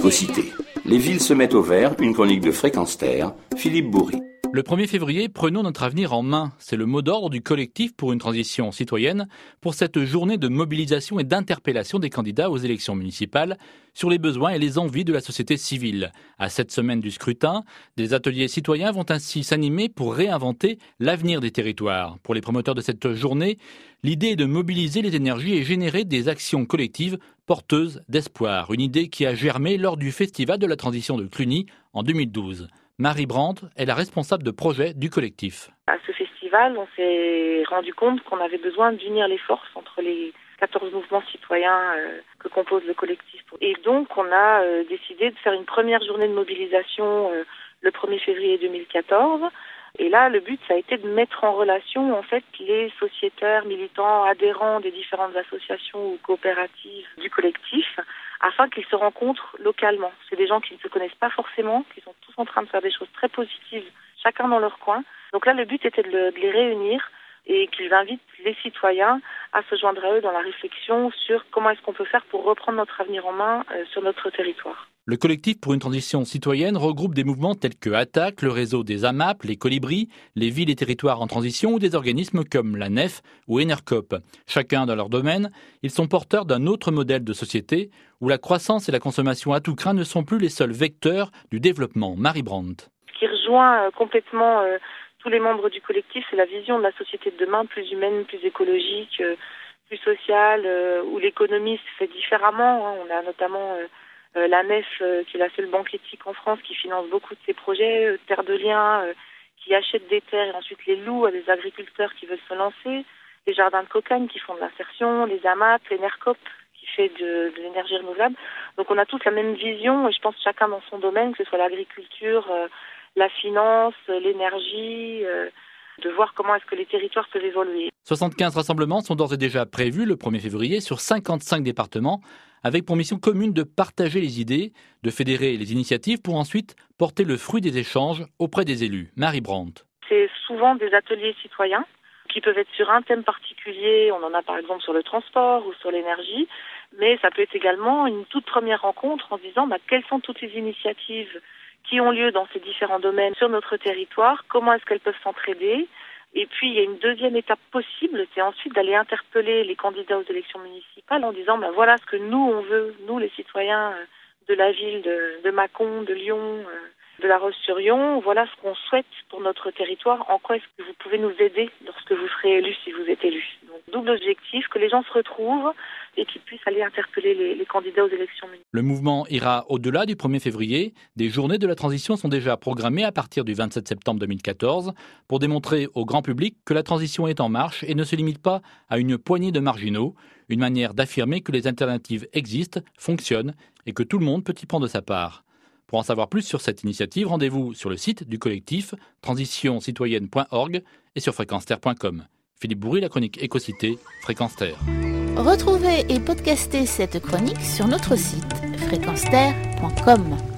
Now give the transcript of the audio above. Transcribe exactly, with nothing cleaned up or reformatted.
Écocité. Les villes se mettent au vert, une chronique de Fréquence Terre, Philippe Bourri. Le premier février, prenons notre avenir en main. C'est le mot d'ordre du collectif pour une transition citoyenne pour cette journée de mobilisation et d'interpellation des candidats aux élections municipales sur les besoins et les envies de la société civile. À cette semaine du scrutin, des ateliers citoyens vont ainsi s'animer pour réinventer l'avenir des territoires. Pour les promoteurs de cette journée, l'idée est de mobiliser les énergies et générer des actions collectives porteuses d'espoir. Une idée qui a germé lors du Festival de la transition de Cluny en deux mille douze. Marie Brandt est la responsable de projet du collectif. À ce festival, on s'est rendu compte qu'on avait besoin d'unir les forces entre les quatorze mouvements citoyens euh, que compose le collectif. Et donc, on a euh, décidé de faire une première journée de mobilisation euh, le premier février deux mille quatorze. Et là, le but, ça a été de mettre en relation en fait les sociétaires, militants, adhérents des différentes associations ou coopératives du collectif, afin qu'ils se rencontrent localement. C'est des gens qui ne se connaissent pas forcément, qui sont tous en train de faire des choses très positives, chacun dans leur coin. Donc là, le but était de, le, de les réunir et qu'ils invitent les citoyens à se joindre à eux dans la réflexion sur comment est-ce qu'on peut faire pour reprendre notre avenir en main euh, sur notre territoire. Le collectif pour une transition citoyenne regroupe des mouvements tels que ATTAC, le réseau des A M A P, les Colibris, les villes et territoires en transition ou des organismes comme la N E F ou Enercop. Chacun dans leur domaine, ils sont porteurs d'un autre modèle de société où la croissance et la consommation à tout crin ne sont plus les seuls vecteurs du développement. Marie Brandt. Ce qui rejoint complètement euh, tous les membres du collectif, c'est la vision de la société de demain, plus humaine, plus écologique, euh, plus sociale, euh, où l'économie se fait différemment. Hein. On a notamment... Euh, Euh, la N E F, euh, qui est la seule banque éthique en France, qui finance beaucoup de ces projets, euh, Terre de Liens, euh, qui achète des terres et ensuite les loue à des agriculteurs qui veulent se lancer, les jardins de cocagne qui font de l'insertion, les A M A P, l'Enercop qui fait de, de l'énergie renouvelable. Donc on a tous la même vision, et je pense chacun dans son domaine, que ce soit l'agriculture, euh, la finance, l'énergie, euh, de voir comment est-ce que les territoires peuvent évoluer. soixante-quinze rassemblements sont d'ores et déjà prévus le premier février sur cinquante-cinq départements, avec pour mission commune de partager les idées, de fédérer les initiatives pour ensuite porter le fruit des échanges auprès des élus. Marie Brandt. C'est souvent des ateliers citoyens qui peuvent être sur un thème particulier. On en a par exemple sur le transport ou sur l'énergie, mais ça peut être également une toute première rencontre en disant bah, quelles sont toutes ces initiatives qui ont lieu dans ces différents domaines sur notre territoire, comment est-ce qu'elles peuvent s'entraider. Et puis, il y a une deuxième étape possible, c'est ensuite d'aller interpeller les candidats aux élections municipales en disant ben voilà ce que nous, on veut, nous les citoyens de la ville de, de Mâcon, de Lyon, de La Roche-sur-Yon, voilà ce qu'on souhaite pour notre territoire, en quoi est-ce que vous pouvez nous aider lorsque vous serez élus, si vous êtes élus. Donc, double objectif, que les gens se retrouvent et qu'ils puissent aller interpeller les, les candidats aux élections municipales. Le mouvement ira au-delà du premier février. Des journées de la transition sont déjà programmées à partir du vingt-sept septembre deux mille quatorze pour démontrer au grand public que la transition est en marche et ne se limite pas à une poignée de marginaux, une manière d'affirmer que les alternatives existent, fonctionnent et que tout le monde peut y prendre sa part. Pour en savoir plus sur cette initiative, rendez-vous sur le site du collectif transition citoyenne point org et sur fréquence terre point com. Philippe Bourri, la chronique Écocité, Fréquence Terre. Retrouvez et podcastez cette chronique sur notre site fréquence terre point com.